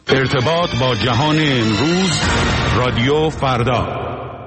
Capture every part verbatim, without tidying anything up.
ارتباط با جهان امروز، رادیو فردا.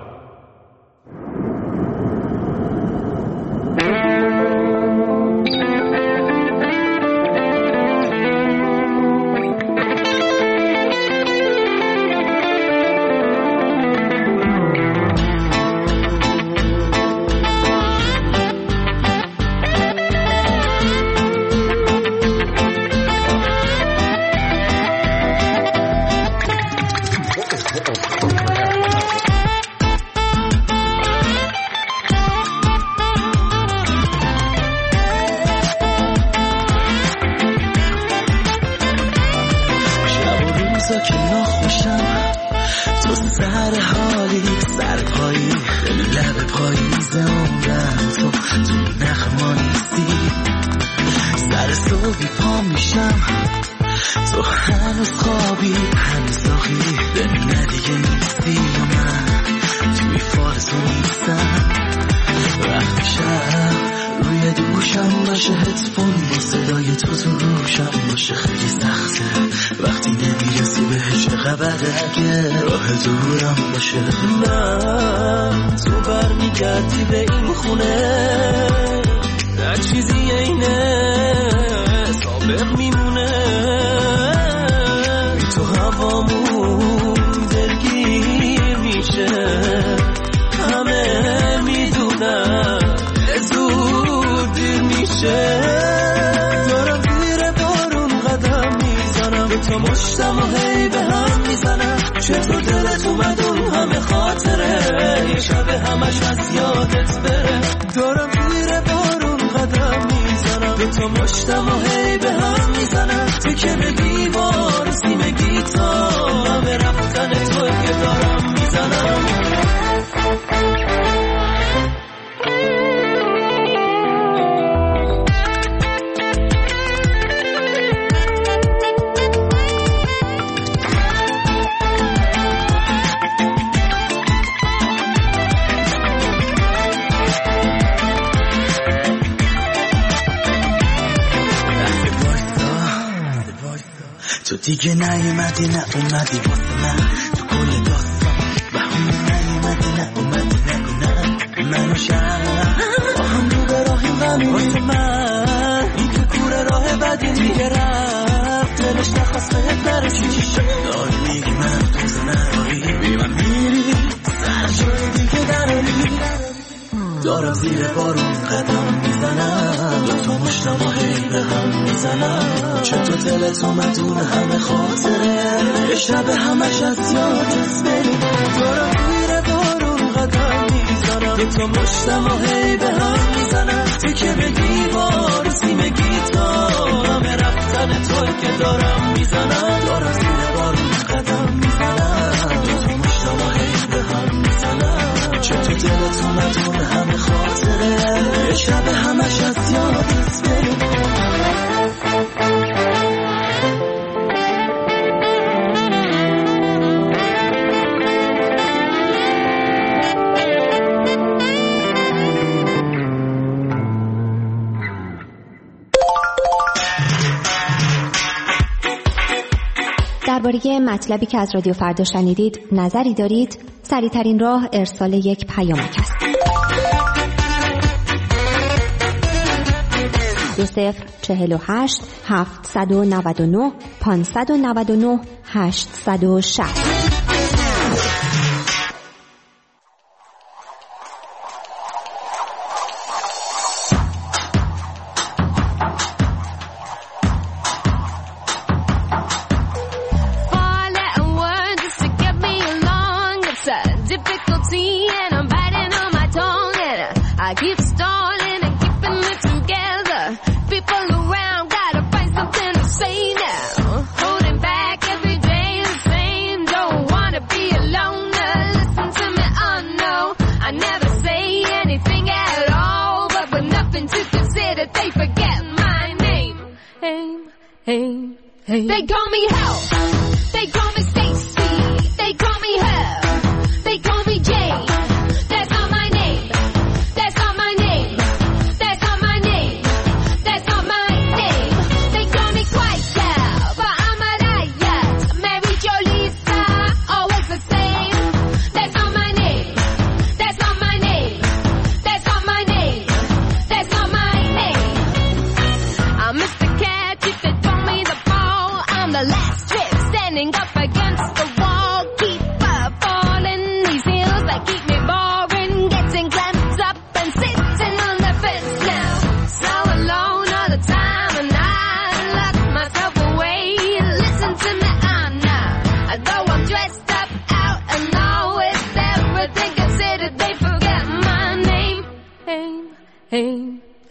دیگه نیومدی نه اومدی واسه من تو کل داستان بهونه نیومدی نه اومدی نگو نه منو شرم با هم رو به راهی غمی واسه من این تو کوره راه بدی دیگه رفت دلش نخواست بهت نرسی چی شد داری میگی من دوست نداری بی من میری سر جای دیگه دراری دارم زیر بارون قدم میزنم دو تا مشتم و هی به هم میزنم چطور دلت اومد اون همه خاطره یه شب همش از یادت بری دارم زیر بارون قدم میزنم دو تا مشتم و هی به هم میزنم تکه به دیوار سیم گیتار همه رفتن توی که دارم میزنم دارم زیر بارون قدم میزنم دو تا مشتم و هی به هم میزنم چطور دلت اومد اون همه خاطره یه شب همش از یادت بری درباره مطلبی که از رادیو فردا شنیدید نظری دارید؟ سریع‌ترین راه ارسال یک پیامک است. دو صفر چهل و هشت هفتصد و نود و نه پانصد و نود و نه هشتصد و شصت. They call me Hell. They call me Stacy. They call me Hell. They call me Jane. That's not my name. That's not my name. That's not my name. That's not my name. They call me Quite Girl, but I'm a riot.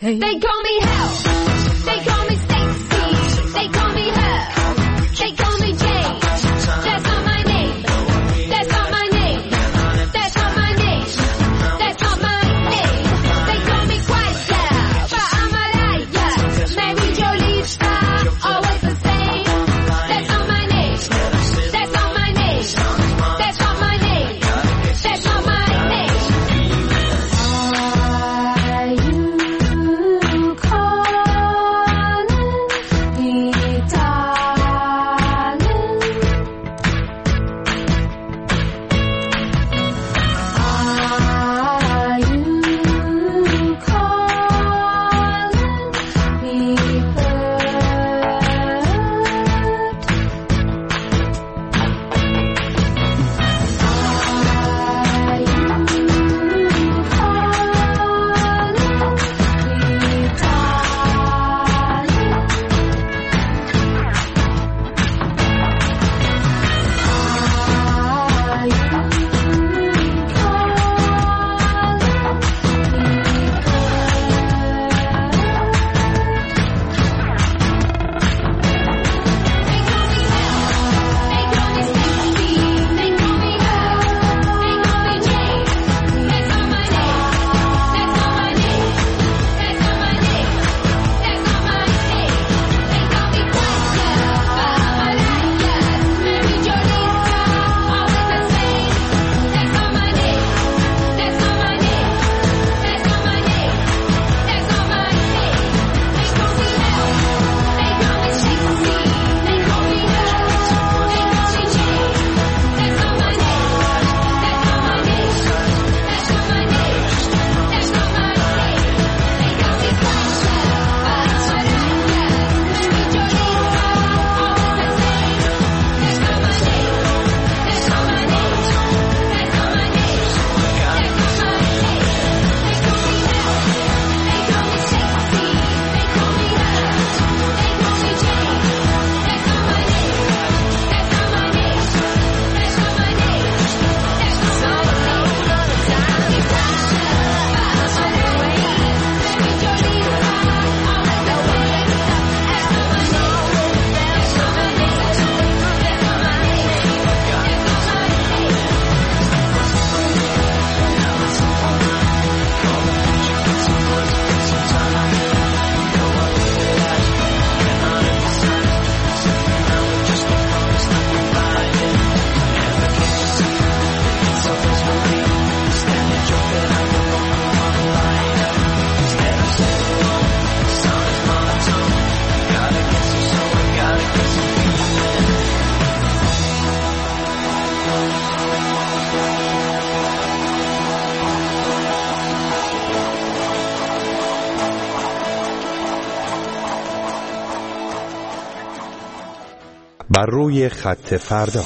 They call me hell. They call me Stacy. They call me her. They call me Jane. That's not my name. That's not my name. That's not my name. That's not my name. They call me Chrysler, but I'm a liar. Mary Jo Lisa, always the same. That's not my name. That's not my name. That's not my name. That's not my name. Are you calling me darling? Are you calling me بر روی خط فردا.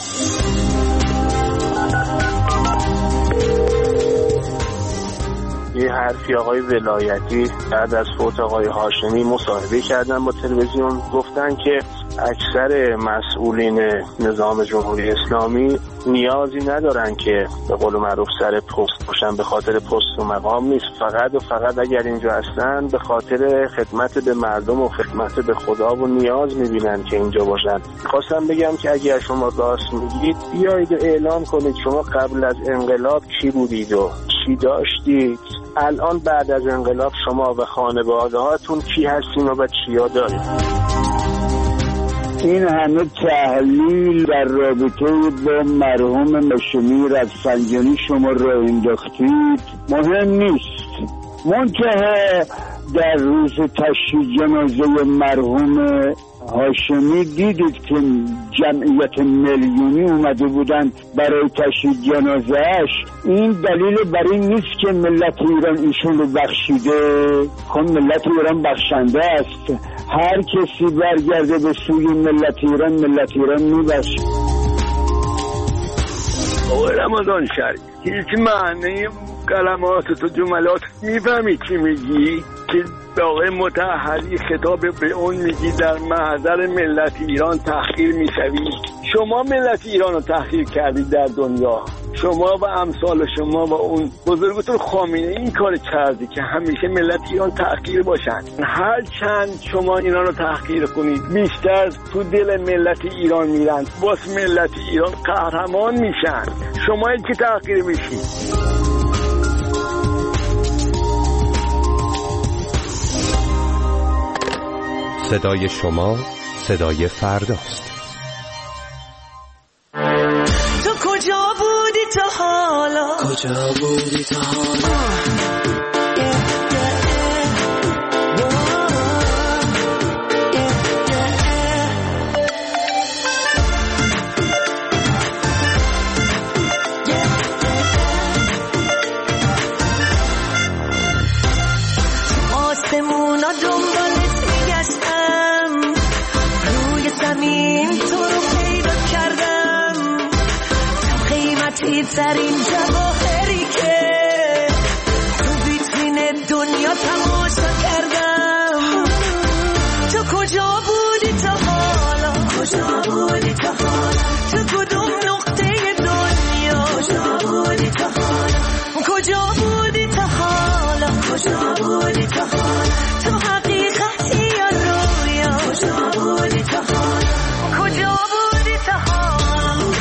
یه حرفی آقای ولایتی بعد از فوت آقای هاشمی مصاحبه کردن با تلویزیون، گفتن که اکثر مسئولین نظام جمهوری اسلامی نیازی ندارن که به قول معروف سر پست باشن، به خاطر پست و مقام نیست، فقط و فقط اگر اینجا هستن به خاطر خدمت به مردم و خدمت به خدا و نیاز میبینن که اینجا باشن. خواستم بگم که اگر شما راست میگید بیایید و اعلام کنید شما قبل از انقلاب کی بودید و چی داشتید، الان بعد از انقلاب شما و خانواده هاتون کی هستین و به چیا دارید. این همه تحلیل در رابطه با مرحوم هاشمی رفسنجانی شما را انداختید مهم نیست، منتها در روز تشییع جنازه مرحوم هاشمی دیدید که جمعیت میلیونی اومده بودن برای تشییع جنازه‌اش. این دلیل بر این نیست که ملت ایران ایشون رو بخشیده، خب ملت ایران بخشنده است، هر کسی برگرده به سوی ملت ایران ملت ایران میبخشه. آقای رمضان شریف هیچ معنی کلمات تو جملات میفهمی چی میگی؟ که به آقای مطهری خطاب به اون میگی در محضر ملت ایران تحقیر میشوی. شما ملت ایران رو تحقیر کردید در دنیا، شما و امثال شما و اون بزرگتر خامنه این کار کردی که همیشه ملت ایران تحقیر باشن. هر چند شما اینا رو تحقیر کنید بیشتر تو دل ملت ایران میرن، باز ملت ایران قهرمان میشن. شما که تحقیر میشید. صدای شما صدای فرداست. تو کجا بودی تا حالا؟ کجا بودی تا حالا؟ آسمونا دنبالت میگشتم، روی زمین تو رو پیدا کردم، قیمتی ترین جواهری که تو ویترین دنیا تماشا کردم. تو کجا بودی تا حالا؟ کجا بودی تا حالا؟ تو کدوم نقطه دنیا؟ کجا بودی تا حالا؟ کجا بودی تا حالا؟ کجا بودی تا حالا؟ تو حقیقتی یا رویا؟ کجا بودی تا حالا؟ کجا بودی تا حالا؟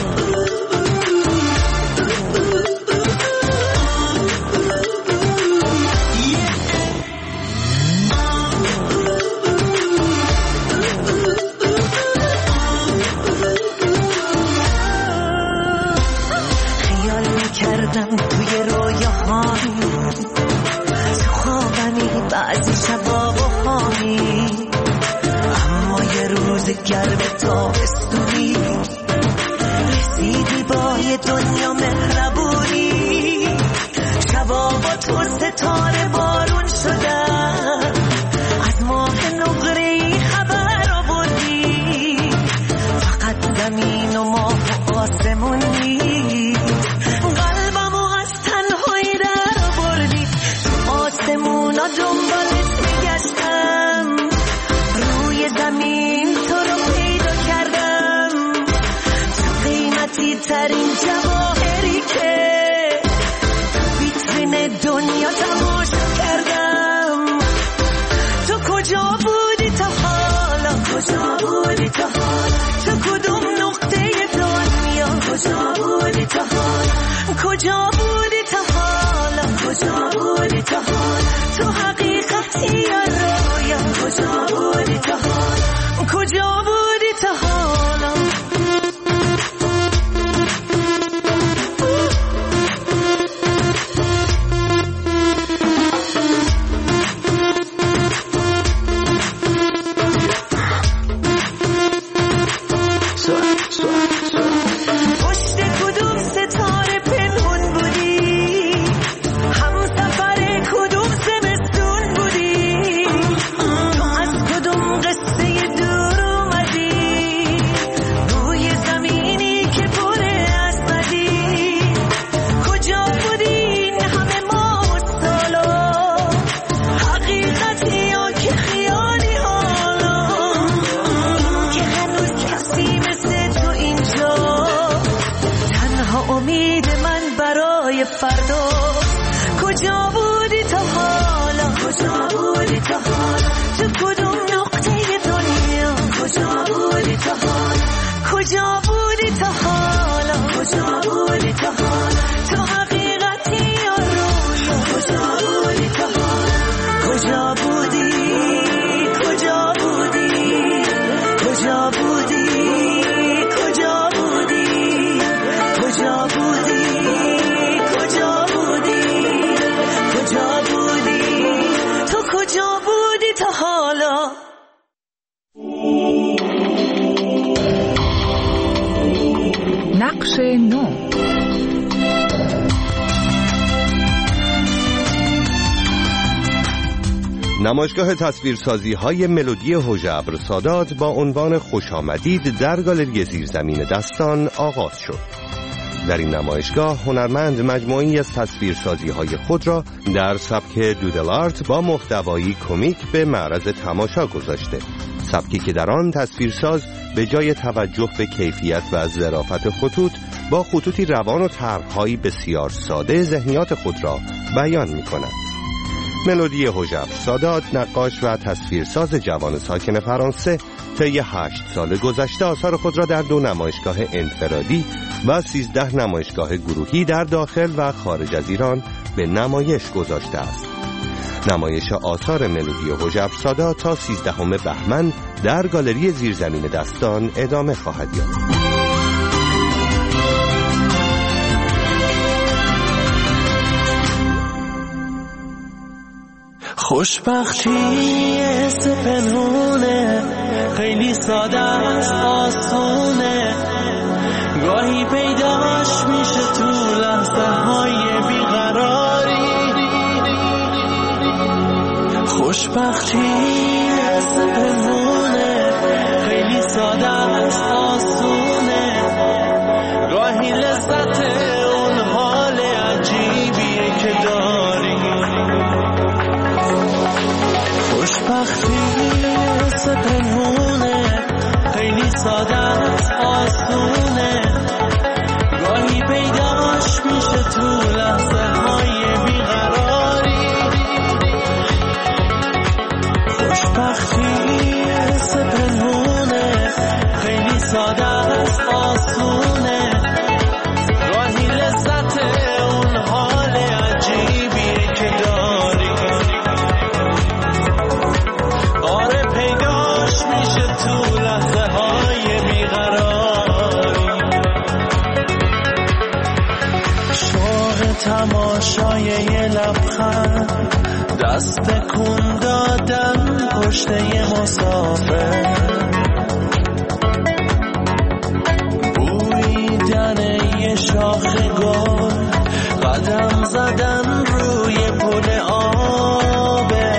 خیال میکردم توی رویاهایی، تو خوابمی بعضی شبا بخوامی، اما یه روز گرم تابستونی رسیدی با یه دنیا مهربونی. شبا با تو ستاره بارون شدن، از ماه نقره‌ای خبر آوردی، فقط زمین و ماه و آسمون نیست، قلبمو از تنهایی در آوردی. تو آسمونا دنبالت میگشتم، روی زمین تو رو پیدا کردم، تو قیمتی ترین جواهری که تو ویترین دنیا تماشا کردم. تو کجا بودی تا حالا؟ کجا بودی تا حالا؟ تو کدوم نقطه دنیا؟ کجا بودی تا حالا؟ کجا بودی تا حالا؟ کجا بودی تا حالا؟ تو حقیقتی یا رویا؟ کجا بودی تا حالا؟ کجا بودی تا حالا؟ پشت کدوم ستاره پنهون بودی؟ همسفر کدوم زمستون بودی؟ تو از کدوم قصه دور اومدی؟ روی زمینی که پر از بدی. کجا بودی این همه ماه و سالا؟ حقیقتی یا که خیالی حالا؟ که هنوز کسی مثل تو اینجا، تنها امید من برای فردا. کجا بودی تا حالا؟ کجا بودی تا حالا؟ تو کدوم نقطه دنیا؟ کجا بودی تا حالا؟ کجا بودی تا حالا؟ کجا بودی تا حالا؟ تو حقیقتی یا رویا؟ کجا بودی تا حالا؟ کجا بودی؟ کجا بودی؟ کجا بودی؟ کجا بودی؟ کجا بودی؟ کجا بودی؟ کجا بودی؟ تو کجا بودی تا حالا؟ نقش نو. نمایشگاه تصویرسازی های ملودی هژبر سادات با عنوان خوش آمدید در گالری زیرزمین دستان آغاز شد. در این نمایشگاه هنرمند مجموعی از تصویرسازی های خود را در سبک دودل آرت با محتوایی کمیک به معرض تماشا گذاشته. سبکی که در آن تصویرساز به جای توجه به کیفیت و ظرافت خطوط با خطوطی روان و طرح‌هایی بسیار ساده ذهنیات خود را بیان می‌کند. ملودی هژبر سادات، نقاش و تصویرساز جوان ساکن فرانسه، طی هشت سال گذشته آثار خود را در دو نمایشگاه انفرادی و سیزده نمایشگاه گروهی در داخل و خارج از ایران به نمایش گذاشته است. نمایش آثار ملودی هژبر سادات تا سیزدهم بهمن در گالری زیرزمین دستان ادامه خواهد یافت. خوشبختی حس پنهونه، خیلی ساده است آسونه، گاهی پیداش میشه تو لحظه های بیقراری. خوشبختی حس پنهونه، خیلی ساده است آسونه، گاهی لذت اون حال عجیبیه که داری. خوشبختی حس پنهونه، خیلی ساده است آسونه، گاهی پیداش میشه تو لحظه های بیقراری. خوشبختی حس پنهونه، خیلی ساده است آسونه، گاهی لذت اون حال عجیبیه که داری. آره پیداش میشه تو لحظه های بیقراری. شوق تماشای یه لبخند، دست کن دادن پشت یه مسافر، بویدن یه شاخ گل، قدم زدن روی پل آبه،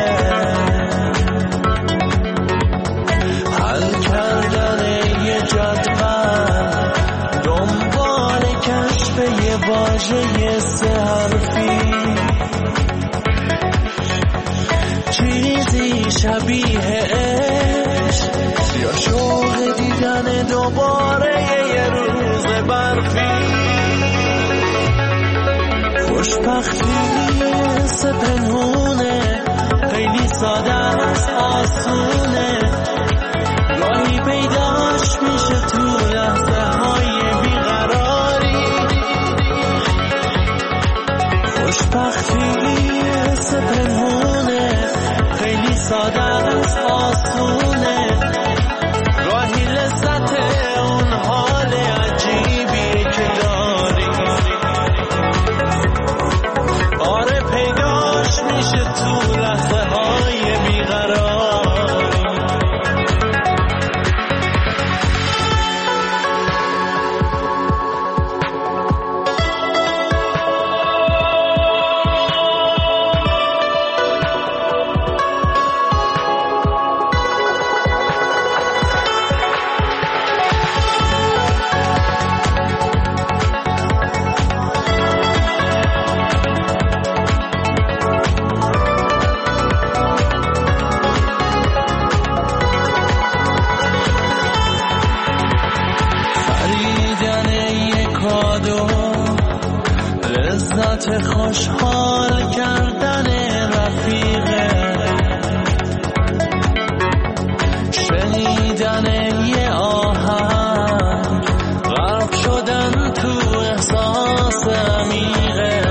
حل کردن یه جدول، دنبال کشف یه واژه سه حرفی، چیزی شبیه عشق یا شوق دیدن دوباره یه روز برفی. خوشبختی حس پنهونه، خیلی ساده است آسونه، گاهی پیداش میشه تو لحظه های بیقراری. خوشبختی حس پنهونه، خیلی ساده است آسونه، گاهی لذت اون حال عجیبیه که داری. آره پیداش میشه تو لحظه های بیقراری. خوشحال کردن رفیقه، شنیدن یه آهنگ، غرق شدن تو احساس عمیقه،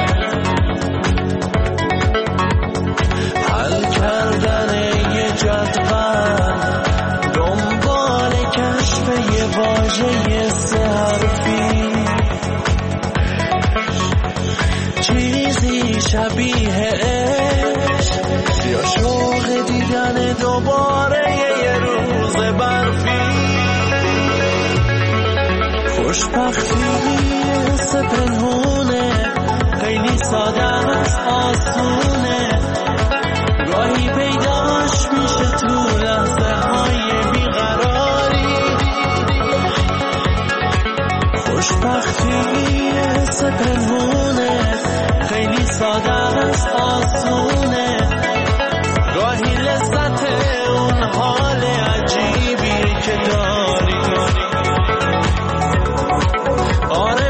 حل کردن یه جدول، دنبال کشف یه واژه سه حرفی، چیزی شبیه عشق یا شوق دیدن دوباره یه روز برفی. خوشبختی حس پنهونه، خیلی ساده است آسونه، گاهی پیداش میشه تو لحظه های بیقراری. خوشبختی حس پنهونه، خیلی ساده است آسونه، گاهی لذت اون حال عجیبی که داری. آره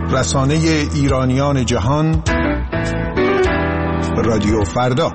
رسانه ایرانیان جهان، رادیو فردا.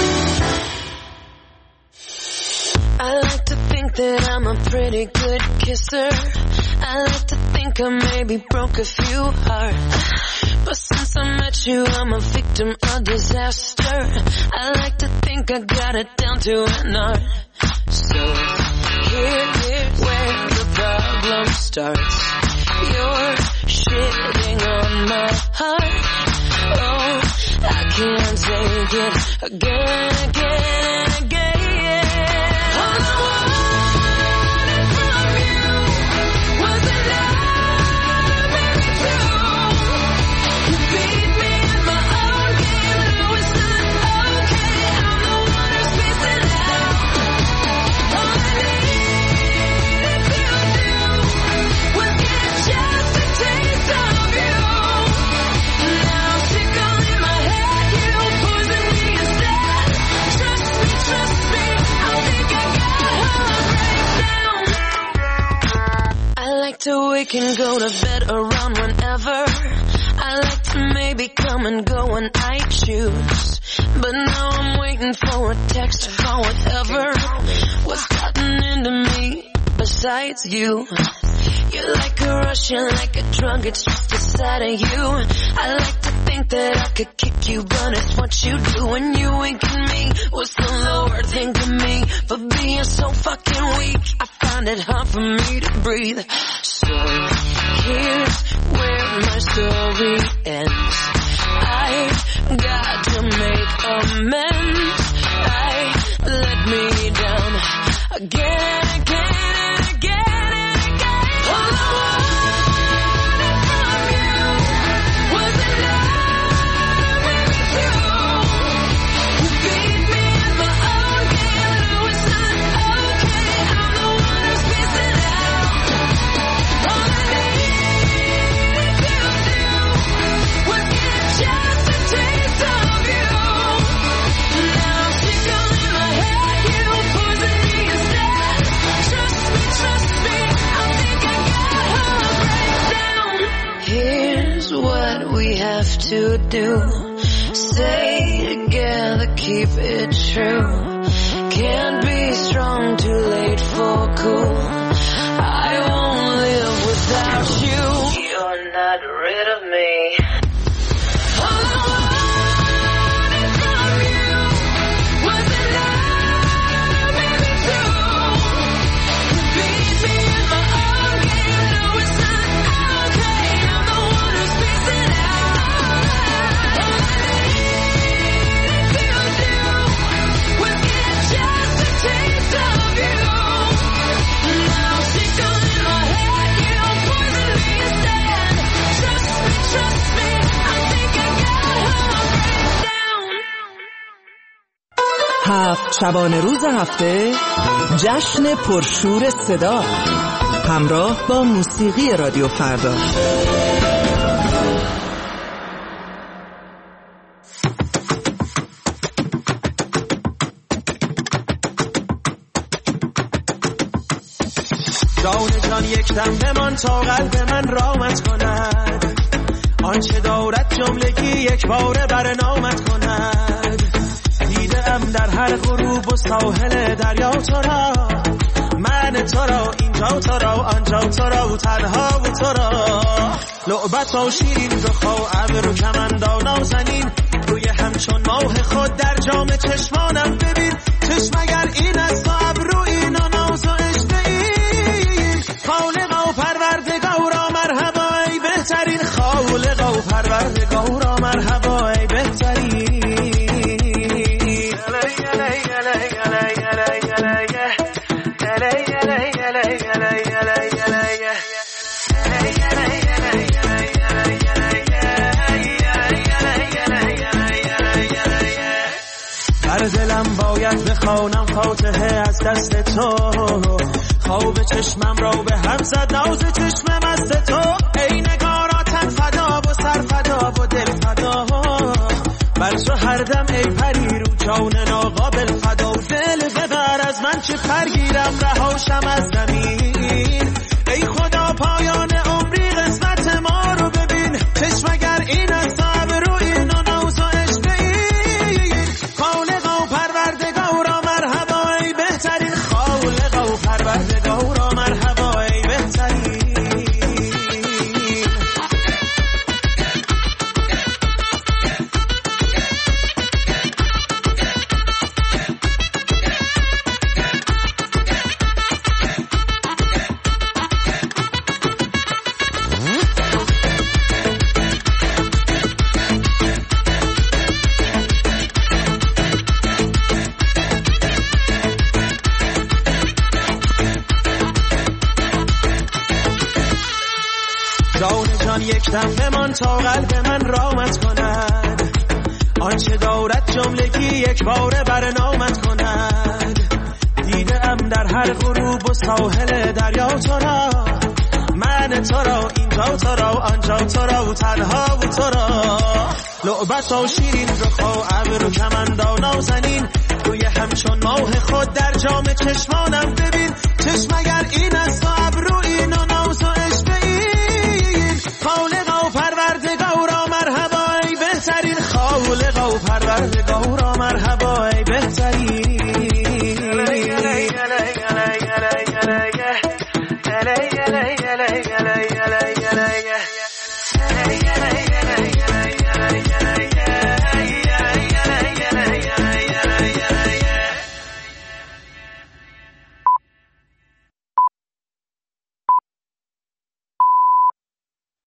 I like to think that I'm a pretty good kisser. I like to think I maybe broke a few hearts, but since I met you I'm a victim of disaster. I like to think I got it down to an art. So here, here's where the problem starts. You're shitting on my heart. Oh, I can't take it again, again, again. All I wanted from you was a love, baby, true. You beat me in my own game, it was not okay. I'm the one who's missing out. All I needed to do was get just a taste of you. Now sick all in my head, you poison me instead. Trust me, trust me, I think I got heart breakdown. I like to wake and go to bed around whenever. I like to maybe come and go when I choose, but now I'm waiting for a text or whatever. What's gotten into me besides you? You're like a rush, you're like a drug, it's just a side of you. I like to think that I could kick you, but it's what you do when you wink at me. What's the Lord think of me for being so fucking weak? I find it hard for me to breathe. So here's where my story ends. I got to make amends. I let me down again, again, and again, and again. All I wanted from you was a love, baby, true. You beat me in my own game, it was not okay. I'm the one who's missing out. All I needed to do was get just a taste of you. Now I'm sick all in my head, you poison me instead. Trust me, trust me, I think I got heart breakdown. Here's what we have to do. Stay together, keep it true. Can't be strong, too late for cool. I won't live without you. You're not rid of me. All I wanted from you was a love, baby, true. You beat me in my own game, no, it's not okay. I'm the one who's missing out. All I needed to do was get just a taste of you. Now I'm sick all in my head, you poison me instead. Trust me, trust me, I think I got heart breakdown. هفت شبانه روز هفته جشن پرشور صدا همراه با موسیقی رادیو فردا. جان جان یک دم بمان تا قلب من رامت کند، آنچه دارد جملگی یک باره برنامت کند. دیدم در هر غروب و ساحل دریا تو را، من تو را اینجا تو را آنجا تو را و تنها و تو را. لعبت و شیرین دخا و عبر و کمندا نازنین، روی همچون ماه خود در جام چشمانم ببین. چشم اگر این است و ابرو این و ناز و عشق این، خالق و پروردگارا مرحبا ای بهترین، خالق و پروردگارا مرحبا ای بهترین. بر دلم باید بخوانم فاتحه از دست تو، خواب چشمم را به هم زد ناز چشم مست تو. ای نگارا تن فدا و سر فدا و دل فدا، بر تو هر دم ای پری رو جان ناقابل فدا. و دل ببر از من چه پرگیرم رهاشم از زمین، ای خدا پایان عمری قسمت ما رو ببین. جان جان یک دم بمان تا قلب من رامت کند، آنچه دارد جملگی یک باره بر نامت کند. دیده ام در هر غروب و ساحل دریا تو را، من تو را اینجا تو را آنجا تو را و تنها و تو را. لعبت و شیرین رخا ابرو کمندا نازنین، روی همچون ماه خود در جام چشمانم ببین. چشم اگر این است و ابرو اینو